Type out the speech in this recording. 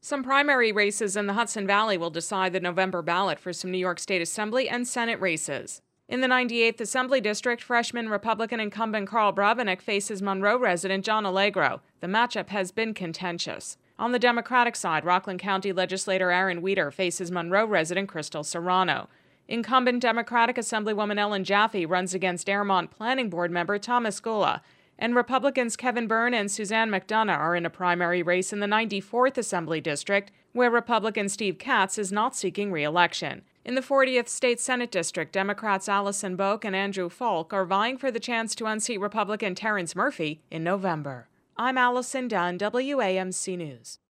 Some primary races in the Hudson Valley will decide the November ballot for some New York State Assembly and Senate races. In the 98th Assembly District, freshman Republican incumbent Carl Brabenec faces Monroe resident John Allegro. The matchup has been contentious. On the Democratic side, Rockland County legislator Aaron Weeder faces Monroe resident Crystal Serrano. Incumbent Democratic Assemblywoman Ellen Jaffe runs against Airmont Planning Board member Thomas Gula, and Republicans Kevin Byrne and Suzanne McDonough are in a primary race in the 94th Assembly District, where Republican Steve Katz is not seeking re-election. In the 40th State Senate District, Democrats Allison Boak and Andrew Falk are vying for the chance to unseat Republican Terrence Murphy in November. I'm Allison Dunn, WAMC News.